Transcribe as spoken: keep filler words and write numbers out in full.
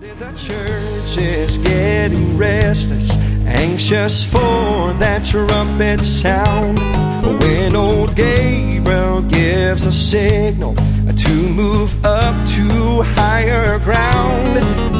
The church is getting restless, anxious for that trumpet sound. When old Gabriel gives a signal to move up to higher ground,